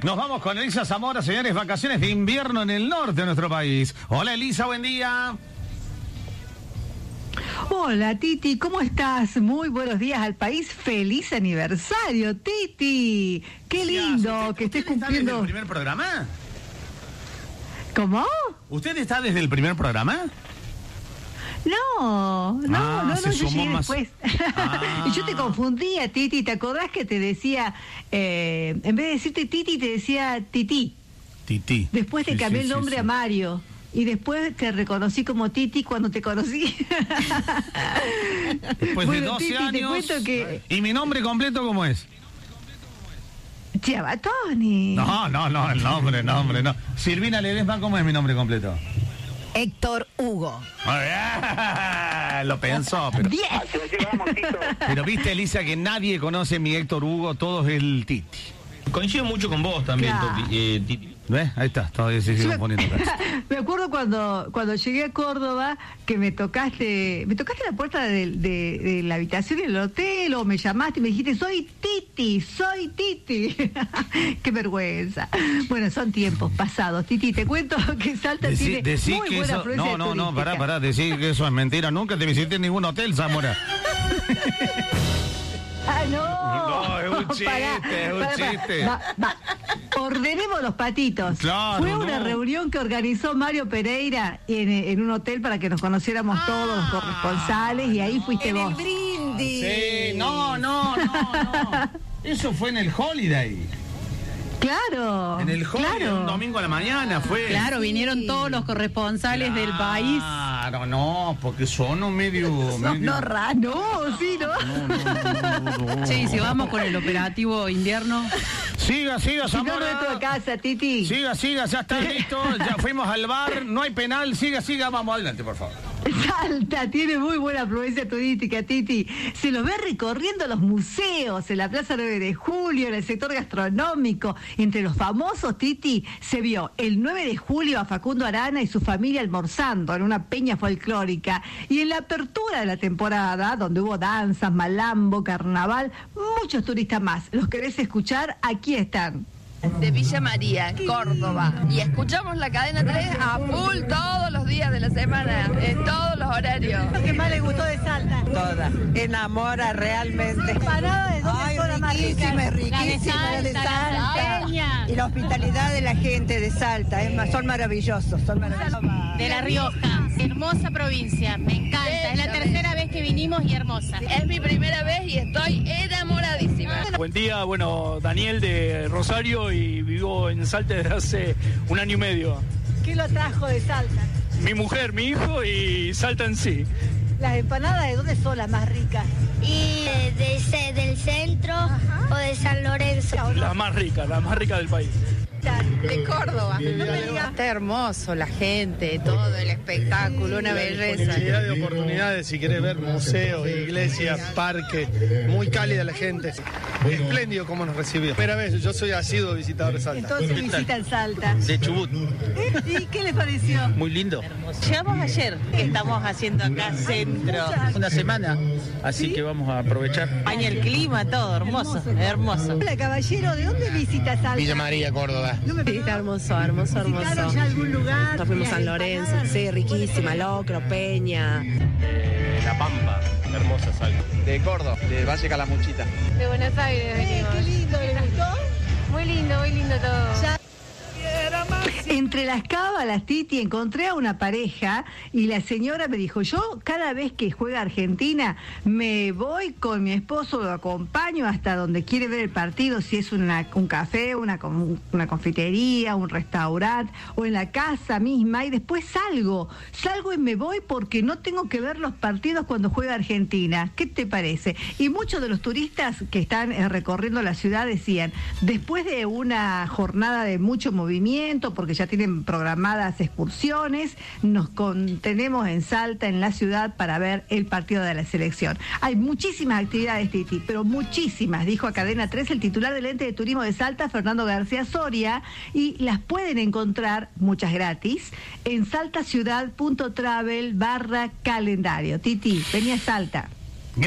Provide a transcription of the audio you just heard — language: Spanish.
Nos vamos con Elisa Zamora, señores, vacaciones de invierno en el norte de nuestro país. Hola Elisa, buen día. Hola Titi, ¿cómo estás? Muy buenos días al país. ¡Feliz aniversario, Titi! ¡Qué lindo que estés cumpliendo! ¿Usted está desde el primer programa? ¿Cómo? ¿Usted está desde el primer programa? No, yo llegué después. Y yo te confundía, Titi. ¿Te acordás que te decía, en vez de decirte Titi, te decía Titi? Titi. Después te cambié el nombre a Mario. Y después te reconocí como Titi cuando te conocí. Después de 12 Titi, años. Te cuento que... ¿Y mi nombre completo cómo es? Chiabatoni. No, el nombre, no. Silvina Ledesma, ¿cómo es mi nombre completo? Héctor Hugo. Lo pensó, pero... ¡Bien! Pero viste, Elisa, que nadie conoce mi Héctor Hugo, todo es el Titi. Coincido mucho con vos también, Claro. Titi. ¿Ves? Ahí está, todavía se siguen poniendo caras. Me acuerdo cuando llegué a Córdoba que me tocaste la puerta de la habitación en el hotel, o me llamaste y me dijiste, soy Titi. Qué vergüenza. Bueno, son tiempos pasados. Titi, te cuento que Salta tiene muy que buena eso, afluencia no, turística. pará, decir que eso es mentira. Nunca te visité en ningún hotel, Zamora. ¡Ah, no! No, es un chiste, Va. Ordenemos los patitos. Claro, Fue una reunión que organizó Mario Pereira en un hotel para que nos conociéramos todos los corresponsales, y ahí fuiste vos. Brindis. Sí, no. Eso fue en el Holiday. Claro. En el Holiday, claro. un domingo a la mañana fue. Claro, vinieron todos los corresponsales del país. Claro, no, porque son medio... No, sí, ¿no? No. Che, y si vamos con el operativo invierno. Siga, Si no, Zamora. no entro a casa, Titi. Siga, ya está listo, ya fuimos al bar, no hay penal, siga, vamos adelante, por favor. Salta tiene muy buena afluencia turística, Titi. Se los ve recorriendo los museos, en la Plaza 9 de Julio, en el sector gastronómico. Entre los famosos, Titi, se vio el 9 de julio a Facundo Arana y su familia almorzando en una peña folclórica. Y en la apertura de la temporada, donde hubo danzas, malambo, carnaval, muchos turistas más. ¿Los querés escuchar? Aquí están. De Villa María, Córdoba. Y escuchamos la cadena 3 a full todos los días de la semana, en todos los horarios. ¿Qué más le gustó de Salta? Toda. Enamora realmente. ¿Parada de dónde son las más ricas? Riquísima, la de Salta. Y la hospitalidad de la gente de Salta, son maravillosos, De La Rioja, hermosa provincia, me encanta, es la tercera vez que vinimos y hermosa. Es mi primera vez y estoy enamoradísima. Buen día, Daniel de Rosario y vivo en Salta desde hace 1 año y medio. ¿Qué lo trajo de Salta? Mi mujer, mi hijo y Salta en sí. ¿Las empanadas de dónde son las más ricas? Y del centro o de San Lorenzo. La más rica del país. De Córdoba. Está hermoso la gente, todo el espectáculo, una belleza. Cantidad de oportunidades, si querés ver museos, iglesias, parques, muy cálida la gente. Espléndido cómo nos recibió. Primera vez, yo soy asiduo visitador de Salta. Entonces visitan Salta. De Chubut. ¿Y qué les pareció? Muy lindo. Llegamos ayer, que estamos haciendo acá centro. Una semana, así que vamos a aprovechar. Hay el clima, todo hermoso. Hola, caballero, ¿de dónde visita Salta? Villa María, Córdoba. Está hermoso. ¿Visitaron ya algún lugar? Nos fuimos a San Lorenzo, sí, riquísima, Locro, Peña. La Pampa, hermosa Salta. De Córdoba, de Valle Calamuchita. De Buenos Aires venimos. Qué lindo, ¿les gustó? Muy lindo todo. Entre las cábalas, Titi, encontré a una pareja y la señora me dijo, yo cada vez que juega Argentina me voy con mi esposo, lo acompaño hasta donde quiere ver el partido, si es un café, una confitería, un restaurante o en la casa misma, y después salgo y me voy porque no tengo que ver los partidos cuando juega Argentina. ¿Qué te parece? Y muchos de los turistas que están recorriendo la ciudad decían, después de una jornada de mucho movimiento, porque ya tienen programadas excursiones, nos contenemos en Salta, en la ciudad, para ver el partido de la selección. Hay muchísimas actividades, Titi, pero muchísimas, dijo a Cadena 3 el titular del ente de turismo de Salta, Fernando García Soria, y las pueden encontrar, muchas gratis, en saltaciudad.travel/calendario. Titi, vení a Salta.